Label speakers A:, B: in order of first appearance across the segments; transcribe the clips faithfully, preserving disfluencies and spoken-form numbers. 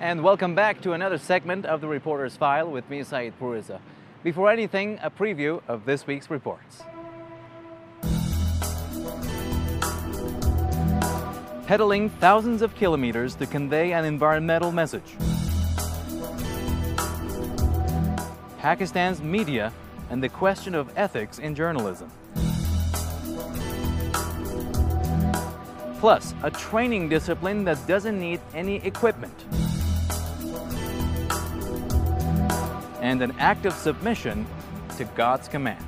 A: and welcome back to another segment of the Reporter's File with me, Saeed Puriza. Before anything, a preview of this week's reports. Pedaling thousands of kilometers to convey an environmental message. Pakistan's media and the question of ethics in journalism. Plus, a training discipline that doesn't need any equipment. And an act of submission to God's command.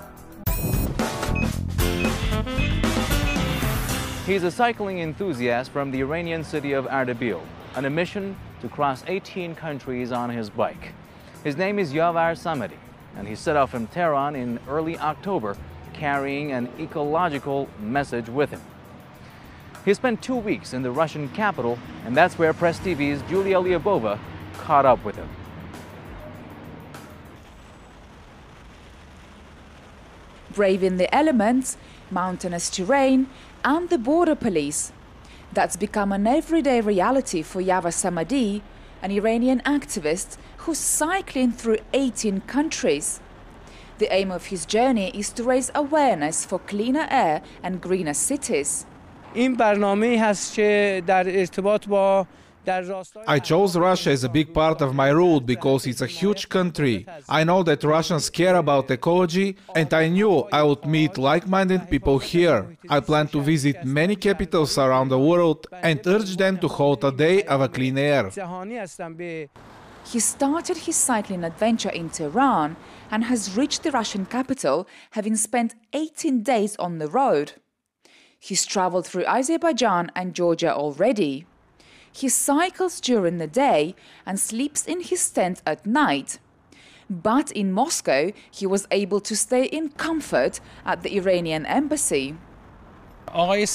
A: He's a cycling enthusiast from the Iranian city of Ardabil on a mission to cross eighteen countries on his bike. His name is Yavar Samadi, and he set off from Tehran in early October carrying an ecological message with him. He spent two weeks in the Russian capital, and that's where Press T V's Julia Lyubova caught up with him.
B: Braving the elements, mountainous terrain, and the border police. That's become an everyday reality for Yavar Samadi, an Iranian activist who's cycling through eighteen countries. The aim of his journey is to raise awareness for cleaner air and greener cities.
C: I chose Russia as a big part of my route because it's a huge country. I know that Russians care about ecology, and I knew I would meet like-minded people here. I plan to visit many capitals around the world and urge them to hold a day of a clean air.
B: He started his cycling adventure in Tehran and has reached the Russian capital, having spent eighteen days on the road. He's traveled through Azerbaijan and Georgia already. He cycles during the day and sleeps in his tent at night. But in Moscow, he was able to stay in comfort at the Iranian embassy.
D: We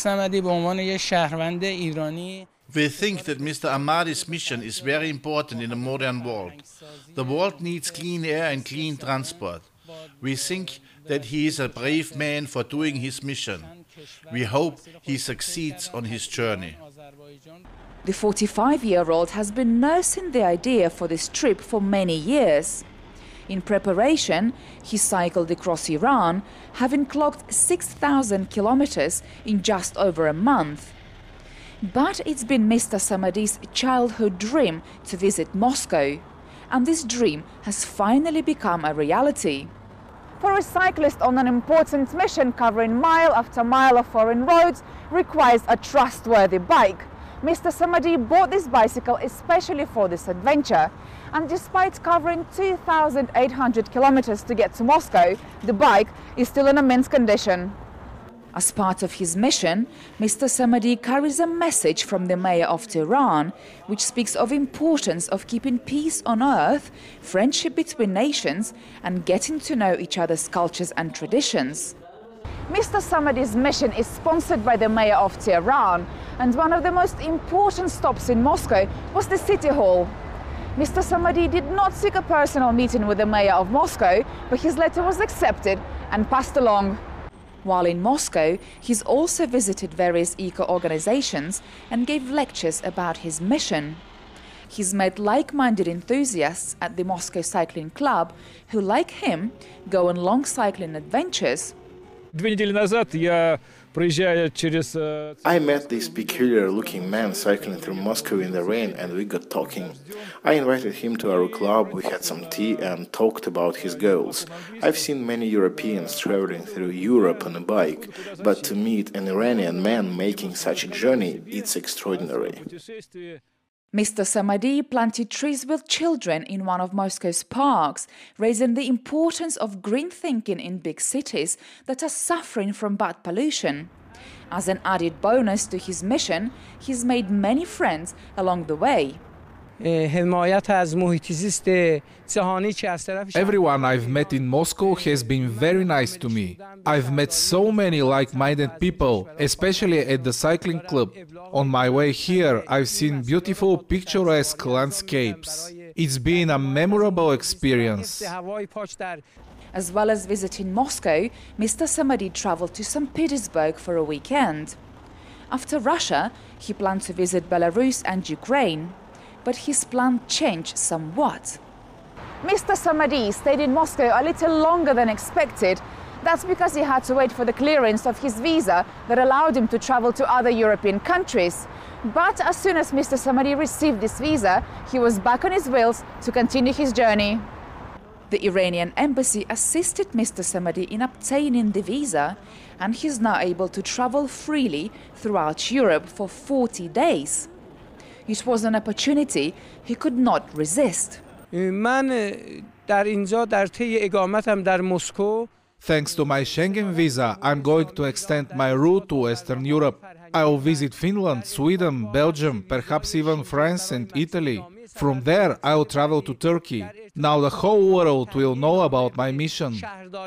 E: think that Mister Ahmadi's mission is very important in the modern world. The world needs clean air and clean transport. We think that he is a brave man for doing his mission. We hope he succeeds on his journey.
B: The forty-five-year-old has been nursing the idea for this trip for many years. In preparation, he cycled across Iran, having clocked six thousand kilometers in just over a month. But it's been Mister Samadi's childhood dream to visit Moscow, and this dream has finally become a reality.
F: For a cyclist on an important mission covering mile after mile of foreign roads requires a trustworthy bike. Mister Samadi bought this bicycle especially for this adventure, and despite covering two thousand eight hundred kilometers to get to Moscow, the bike is still in immense condition.
B: As part of his mission, Mister Samadi carries a message from the mayor of Tehran, which speaks of importance of keeping peace on earth, friendship between nations, and getting to know each other's cultures and traditions.
F: Mister Samadi's mission is sponsored by the mayor of Tehran, and one of the most important stops in Moscow was the city hall. Mister Samadi did not seek a personal meeting with the mayor of Moscow, but his letter was accepted and passed along.
B: While in Moscow, he's also visited various eco-organizations and gave lectures about his mission. He's met like-minded enthusiasts at the Moscow Cycling Club who, like him, go on long cycling adventures.
G: I met this peculiar-looking man cycling through Moscow in the rain, and we got talking. I invited him to our club, we had some tea and talked about his goals. I've seen many Europeans traveling through Europe on a bike, but to meet an Iranian man making such a journey, it's extraordinary.
B: Mister Samadi planted trees with children in one of Moscow's parks, raising the importance of green thinking in big cities that are suffering from bad pollution. As an added bonus to his mission, he's made many friends along the way.
C: Everyone I've met in Moscow has been very nice to me. I've met so many like-minded people, especially at the cycling club. On my way here, I've seen beautiful, picturesque landscapes. It's been a memorable experience.
B: As well as visiting Moscow, Mister Samadi traveled to Saint Petersburg for a weekend. After Russia, he planned to visit Belarus and Ukraine. but his plan changed somewhat.
F: Mister Samadi stayed in Moscow a little longer than expected. That's because he had to wait for the clearance of his visa that allowed him to travel to other European countries. But as soon as Mister Samadi received this visa, he was back on his wheels to continue his journey. The Iranian embassy assisted Mister Samadi in obtaining the visa, and he's now able to travel freely throughout Europe for forty days. It was an opportunity he could not resist.
C: Thanks to my Schengen visa, I'm going to extend my route to Western Europe. I will visit Finland, Sweden, Belgium, perhaps even France and Italy. From there, I will travel to Turkey. Now the whole world will know about my mission.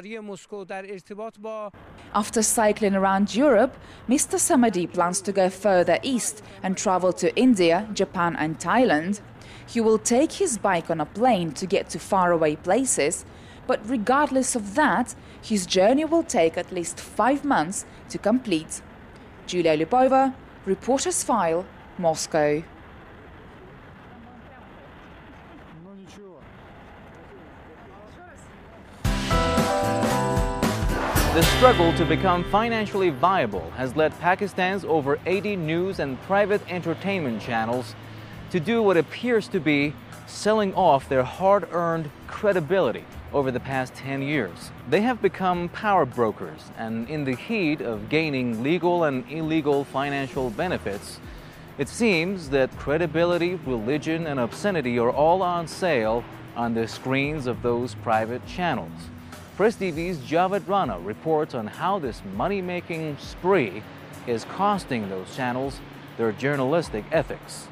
B: After cycling around Europe, Mister Samadi plans to go further east and travel to India, Japan and Thailand. He will take his bike on a plane to get to faraway places, but regardless of that, his journey will take at least five months to complete. Julia Lubova, Reporters File, Moscow.
A: The struggle to become financially viable has led Pakistan's over eighty news and private entertainment channels to do what appears to be selling off their hard-earned credibility over the past ten years. They have become power brokers, and in the heat of gaining legal and illegal financial benefits, it seems that credibility, religion, and obscenity are all on sale on the screens of those private channels. Press T V's Javed Rana reports on how this money-making spree is costing those channels their journalistic ethics.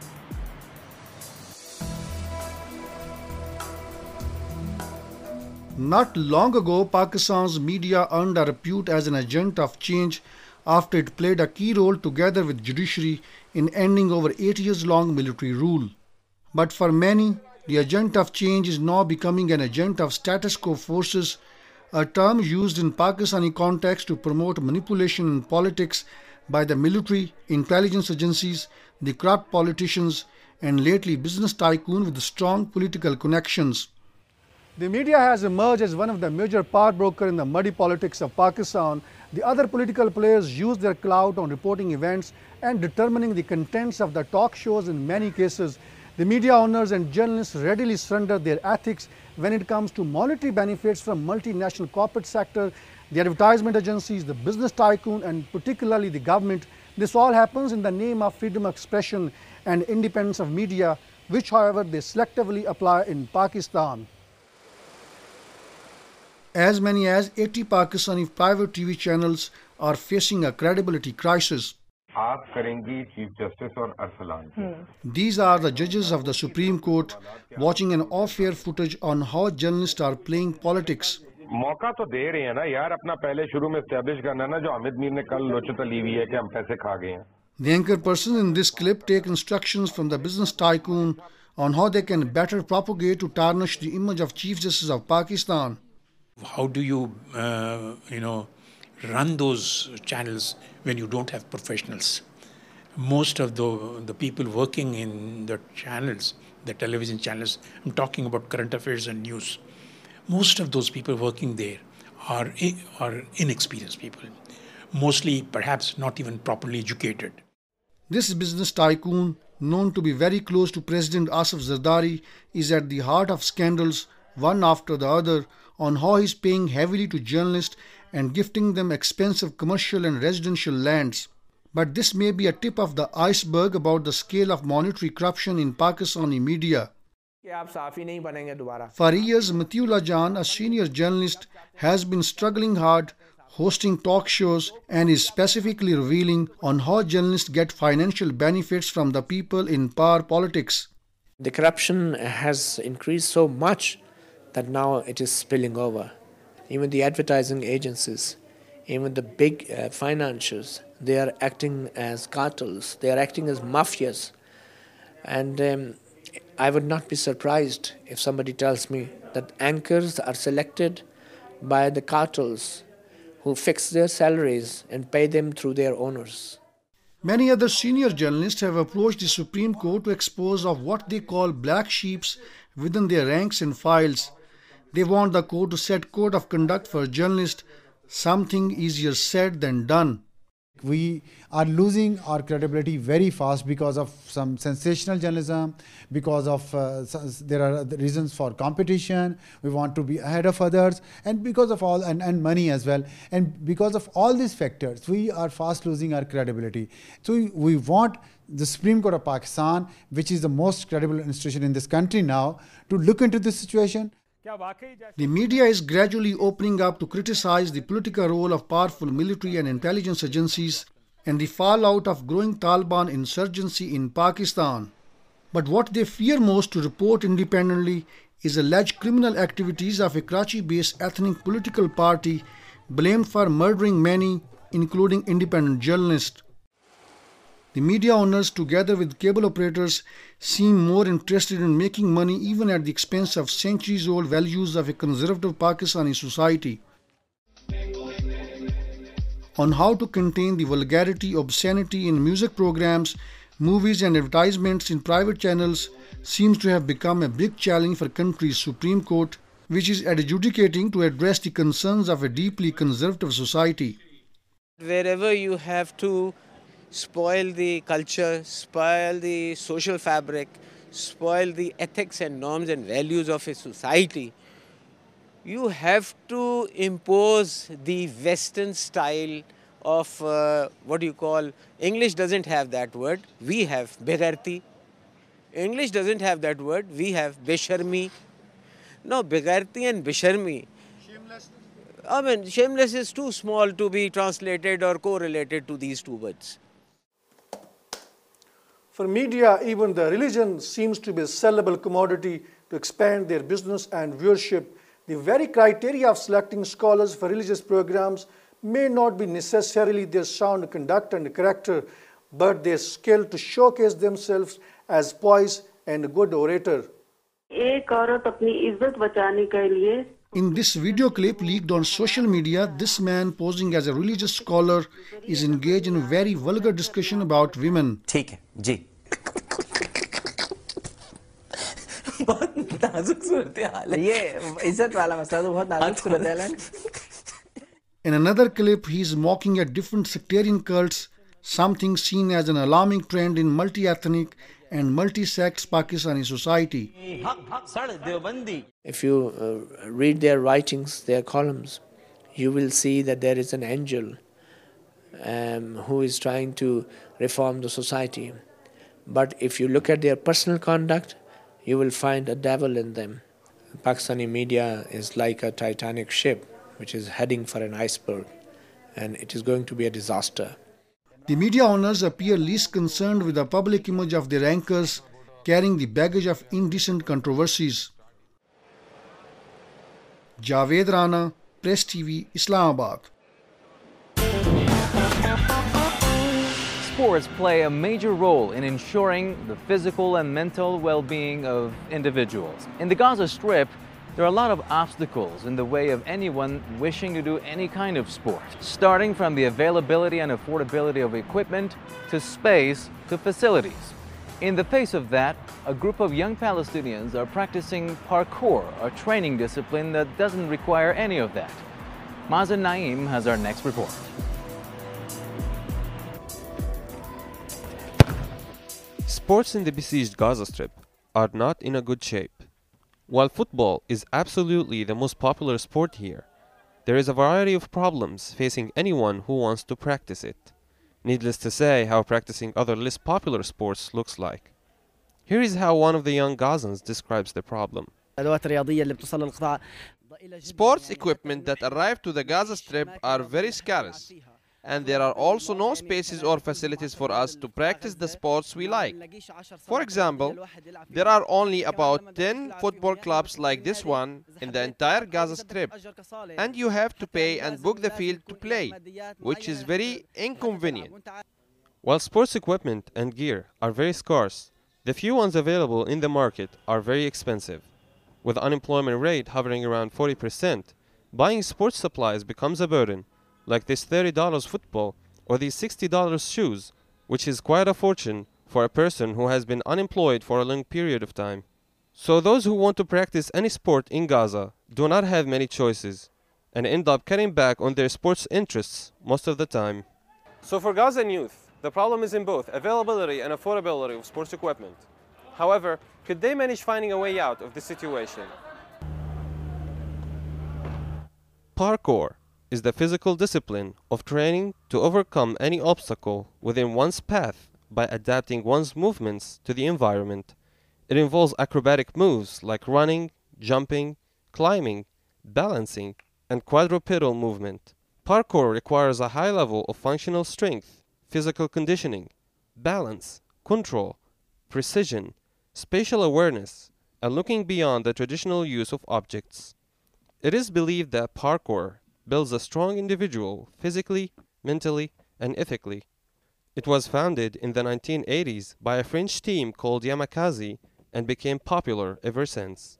D: Not long ago, Pakistan's media earned a repute as an agent of change after it played a key role together with judiciary in ending over eight years long military rule. But for many, the agent of change is now becoming an agent of status quo forces, a term used in Pakistani context to promote manipulation in politics by the military, intelligence agencies, the corrupt politicians, and lately business tycoon with strong political connections. The media has emerged as one of the major power brokers in the muddy politics of Pakistan. The other political players use their clout on reporting events and determining the contents of the talk shows. In many cases, the media owners and journalists readily surrender their ethics when it comes to monetary benefits from multinational corporate sector, the advertisement agencies, the business tycoon, and particularly the government. This all happens in the name of freedom of expression and independence of media, which, however, they selectively apply in Pakistan. As many as eighty Pakistani private T V channels are facing a credibility crisis. These are the judges of the Supreme Court watching an off-air footage on how journalists are playing politics. The anchor persons in this clip take instructions from the business tycoon on how they can better propagate to tarnish the image of Chief Justice of Pakistan.
H: How do you, uh, you know, run those channels when you don't have professionals? Most of the, the people working in the channels, the television channels, I'm talking about current affairs and news, most of those people working there are, are inexperienced people, mostly perhaps not even properly educated.
D: This business tycoon, known to be very close to President Asif Zardari, is at the heart of scandals, one after the other, on how he's paying heavily to journalists and gifting them expensive commercial and residential lands. But this may be a tip of the iceberg about the scale of monetary corruption in Pakistani media. For years, Matiullah Jan, a senior journalist, has been struggling hard, hosting talk shows, and is specifically revealing on how journalists get financial benefits from the people in power politics.
I: The corruption has increased so much that now it is spilling over. Even the advertising agencies, even the big uh, financiers, they are acting as cartels, they are acting as mafias. And um, I would not be surprised if somebody tells me that anchors are selected by the cartels who fix their salaries and pay them through their owners.
D: Many other senior journalists have approached the Supreme Court to expose of what they call black sheeps within their ranks and files. They want the court to set code of conduct for journalists, something easier said than done.
J: We are losing our credibility very fast because of some sensational journalism, because of uh, there are reasons for competition, we want to be ahead of others, and because of all, and, and money as well. And because of all these factors, we are fast losing our credibility. So we, we want the Supreme Court of Pakistan, which is the most credible institution in this country now, to look into this situation.
D: The media is gradually opening up to criticize the political role of powerful military and intelligence agencies and the fallout of growing Taliban insurgency in Pakistan. But what they fear most to report independently is alleged criminal activities of a Karachi-based ethnic political party blamed for murdering many, including independent journalists. The media owners, together with cable operators, seem more interested in making money even at the expense of centuries-old values of a conservative Pakistani society. On how to contain the vulgarity, obscenity in music programs, movies and advertisements in private channels seems to have become a big challenge for country's Supreme Court, which is adjudicating to address the concerns of a deeply conservative society.
I: Wherever you have to spoil the culture, spoil the social fabric, spoil the ethics and norms and values of a society, you have to impose the Western style of uh, what do you call, English doesn't have that word, we have begharti. English doesn't have that word, we have besharmi. No, begharti and besharmi. Shameless? I mean, shameless is too small to be translated or correlated to these two words.
K: For media, even the religion seems to be a sellable commodity to expand their business and viewership. The very criteria of selecting scholars for religious programs may not be necessarily their sound conduct and character, but their skill to showcase themselves as poised and a good orator.
D: In this video clip leaked on social media, this man posing as a religious scholar is engaged in a very vulgar discussion about women.
L: ठीक है, जी. बहुत नाजुक सूरत-ए-हाल है. ये इज्जत वाला मसला तो बहुत नाजुक सूरत-ए-हाल है.
D: In another clip, he is mocking at different sectarian cults, something seen as an alarming trend in multi-ethnic and multi-sect Pakistani society.
I: If you uh, read their writings, their columns, you will see that there is an angel um, who is trying to reform the society. But if you look at their personal conduct, you will find a devil in them. Pakistani media is like a Titanic ship which is heading for an iceberg, and it is going to be a disaster.
D: The media owners appear least concerned with the public image of their anchors carrying the baggage of indecent controversies. Javed Rana, Press T V, Islamabad.
A: Sports play a major role in ensuring the physical and mental well-being of individuals. In the Gaza Strip, there are a lot of obstacles in the way of anyone wishing to do any kind of sport, starting from the availability and affordability of equipment to space to facilities. In the face of that, a group of young Palestinians are practicing parkour, a training discipline that doesn't require any of that. Mazen Naeem has our next report.
M: Sports in the besieged Gaza Strip are not in a good shape. While football is absolutely the most popular sport here, there is a variety of problems facing anyone who wants to practice it. Needless to say how practicing other less popular sports looks like. Here is how one of the young Gazans describes the problem.
N: Sports equipment that arrive to the Gaza Strip are very scarce, and there are also no spaces or facilities for us to practice the sports we like. For example, there are only about ten football clubs like this one in the entire Gaza Strip, and you have to pay and book the field to play, which is very inconvenient.
M: While sports equipment and gear are very scarce, the few ones available in the market are very expensive. With the unemployment rate hovering around forty percent, buying sports supplies becomes a burden, like this thirty dollar football or these sixty dollar shoes which is quite a fortune for a person who has been unemployed for a long period of time. So those who want to practice any sport in Gaza do not have many choices and end up cutting back on their sports interests most of the time. So for Gazan youth, the problem is in both availability and affordability of sports equipment. However, could they manage finding a way out of this situation? Parkour is the physical discipline of training to overcome any obstacle within one's path by adapting one's movements to the environment. It involves acrobatic moves like running, jumping, climbing, balancing, and quadrupedal movement. Parkour requires a high level of functional strength, physical conditioning, balance, control, precision, spatial awareness, and looking beyond the traditional use of objects. It is believed that parkour builds a strong individual physically, mentally, and ethically. It was founded in the nineteen eighties by a French team called Yamakasi and became popular ever since.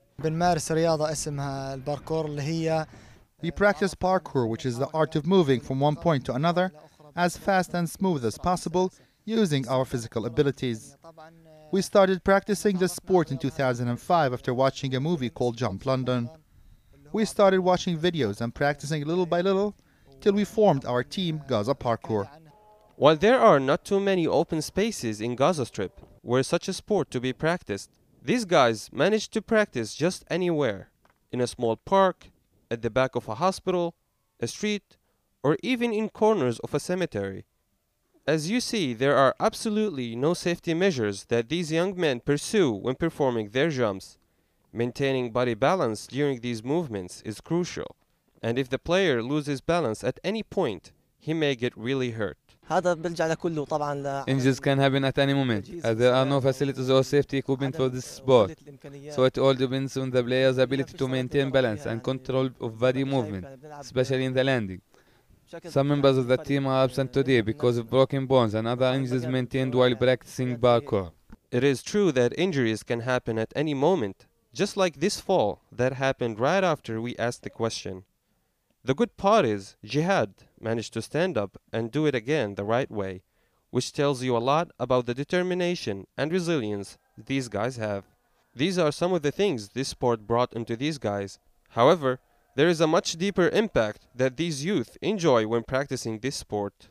O: We practice parkour, which is the art of moving from one point to another as fast and smooth as possible using our physical abilities. We started practicing this sport in two thousand five after watching a movie called Jump London. We started watching videos and practicing little by little till we formed our team, Gaza Parkour.
M: While there are not too many open spaces in Gaza Strip where such a sport to be practiced, these guys managed to practice just anywhere, in a small park, at the back of a hospital, a street, or even in corners of a cemetery. As you see, there are absolutely no safety measures that these young men pursue when performing their jumps. Maintaining body balance during these movements is crucial, and if the player loses balance at any point, he may get really hurt.
P: Injuries can happen at any moment, as there are no facilities or safety equipment for this sport. So it all depends on the player's ability to maintain balance and control of body movement, especially in the landing. Some members of the team are absent today because of broken bones and other injuries maintained while practicing parkour.
M: It is true that injuries can happen at any moment, just like this fall that happened right after we asked the question. The good part is Jihad managed to stand up and do it again the right way, which tells you a lot about the determination and resilience these guys have. These are some of the things this sport brought into these guys. However, there is a much deeper impact that these youth enjoy when practicing this sport.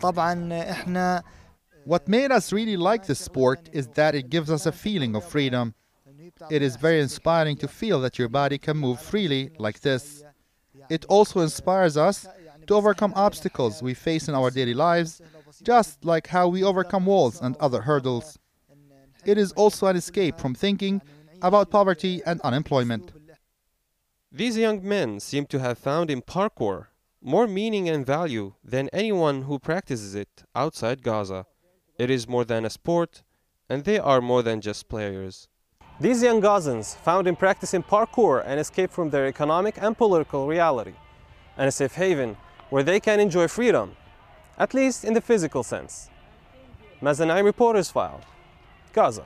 O: What made us really like this sport is that it gives us a feeling of freedom. It is very inspiring to feel that your body can move freely like this. It also inspires us to overcome obstacles we face in our daily lives, just like how we overcome walls and other hurdles. It is also an escape from thinking about poverty and unemployment.
M: These young men seem to have found in parkour more meaning and value than anyone who practices it outside Gaza. It is more than a sport, and they are more than just players. These young Gazans found in practicing parkour an escape from their economic and political reality, and a safe haven where they can enjoy freedom, at least in the physical sense. Mazen Naim, Reporters File, Gaza.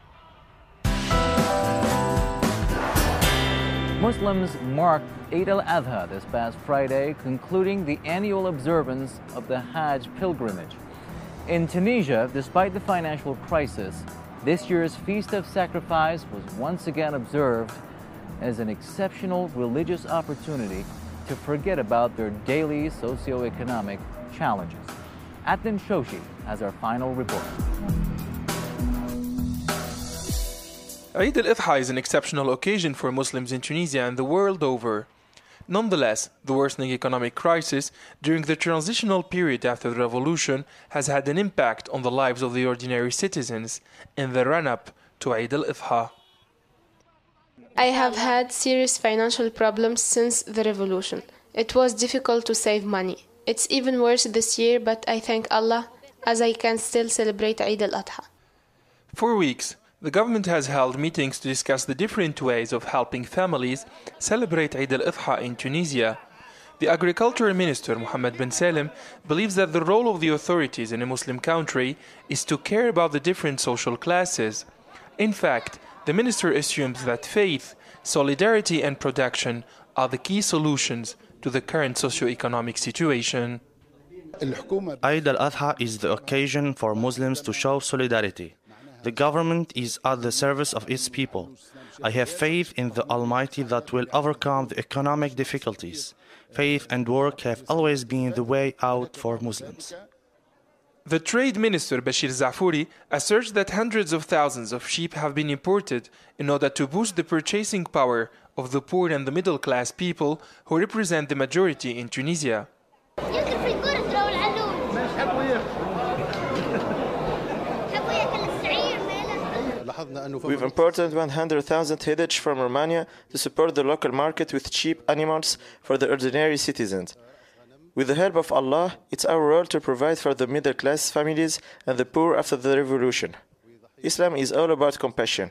A: Muslims marked Eid al-Adha this past Friday, concluding the annual observance of the Hajj pilgrimage. In Tunisia, despite the financial crisis, this year's Feast of Sacrifice was once again observed as an exceptional religious opportunity to forget about their daily socio-economic challenges. Adnan Shoshi has our final report.
Q: Eid al-Adha is an exceptional occasion for Muslims in Tunisia and the world over. Nonetheless, the worsening economic crisis during the transitional period after the revolution has had an impact on the lives of the ordinary citizens in the run-up to Eid al-Adha.
R: I have had serious financial problems since the revolution. It was difficult to save money. It's even worse this year, but I thank Allah as I can still celebrate Eid al-Adha.
Q: For weeks, the government has held meetings to discuss the different ways of helping families celebrate Eid al-Adha in Tunisia. The Agriculture Minister, Mohammed Ben Salem, believes that the role of the authorities in a Muslim country is to care about the different social classes. In fact, the minister assumes that faith, solidarity and protection are the key solutions to the current socio-economic situation.
S: Eid al-Adha is the occasion for Muslims to show solidarity. The government is at the service of its people. I have faith in the Almighty that will overcome the economic difficulties. Faith and work have always been the way out for Muslims.
Q: The Trade Minister Bashir Zaafouri asserts that hundreds of thousands of sheep have been imported in order to boost the purchasing power of the poor and the middle-class people who represent the majority in Tunisia.
T: We've imported one hundred thousand Hidj from Romania to support the local market with cheap animals for the ordinary citizens. With the help of Allah, it's our role to provide for the middle-class families and the poor after the revolution. Islam is all about compassion.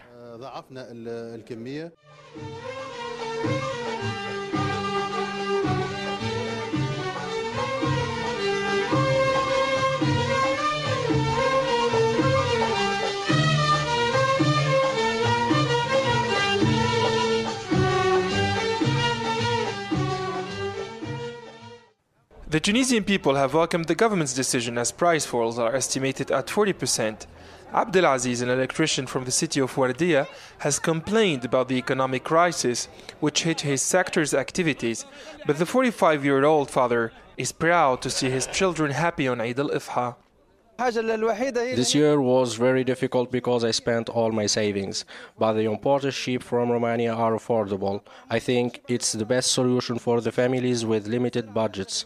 Q: The Tunisian people have welcomed the government's decision as price falls are estimated at forty percent. Abdelaziz, an electrician from the city of Wardia, has complained about the economic crisis which hit his sector's activities, but the forty-five-year-old father is proud to see his children happy on Eid al-Adha.
U: This year was very difficult because I spent all my savings, but the imported sheep from Romania are affordable. I think it's the best solution for the families with limited budgets.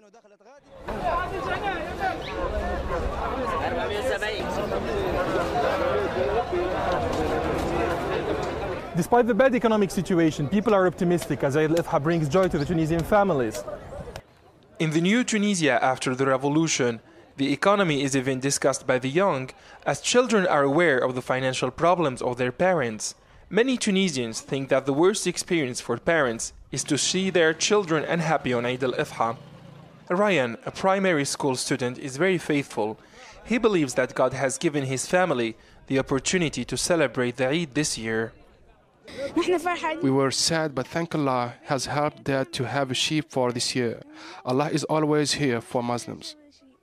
Q: Despite the bad economic situation, people are optimistic as Eid al-Adha brings joy to the Tunisian families. In the new Tunisia after the revolution, the economy is even discussed by the young, as children are aware of the financial problems of their parents. Many Tunisians think that the worst experience for parents is to see their children unhappy on Eid al-Adha. Ryan, a primary school student, is very faithful. He believes that God has given his family the opportunity to celebrate the Eid this year.
V: We were sad, but thank Allah has helped Dad to have a sheep for this year. Allah is always here for Muslims.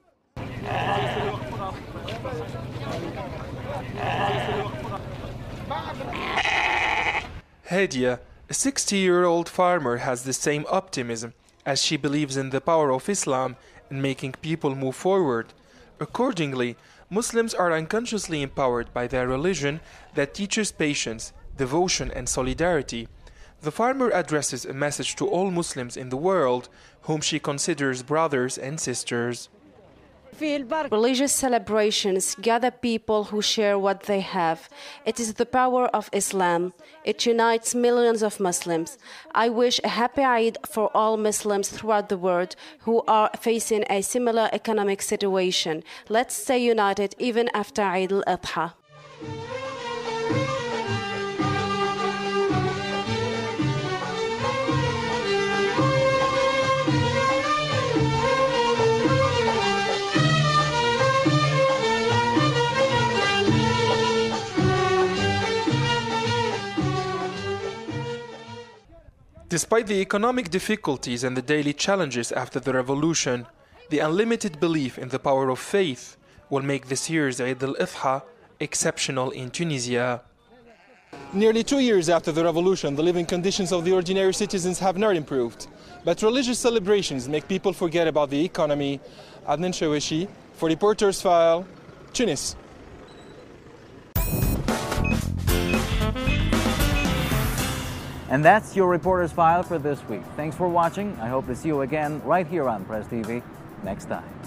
Q: Hadia, a sixty-year-old farmer, has the same optimism as she believes in the power of Islam in making people move forward. Accordingly, Muslims are unconsciously empowered by their religion that teaches patience, devotion and solidarity. The farmer addresses a message to all Muslims in the world, whom she considers brothers and sisters.
W: Religious celebrations gather people who share what they have. It is the power of Islam. It unites millions of Muslims. I wish a happy Eid for all Muslims throughout the world who are facing a similar economic situation. Let's stay united even after Eid al-Adha.
Q: Despite the economic difficulties and the daily challenges after the revolution, the unlimited belief in the power of faith will make this year's Eid al-Adha exceptional in Tunisia. Nearly two years after the revolution, the living conditions of the ordinary citizens have not improved. But religious celebrations make people forget about the economy. Adnan Shawishi for Reporter's File, Tunis.
A: And that's your Reporter's File for this week. Thanks for watching. I hope to see you again right here on Press T V next time.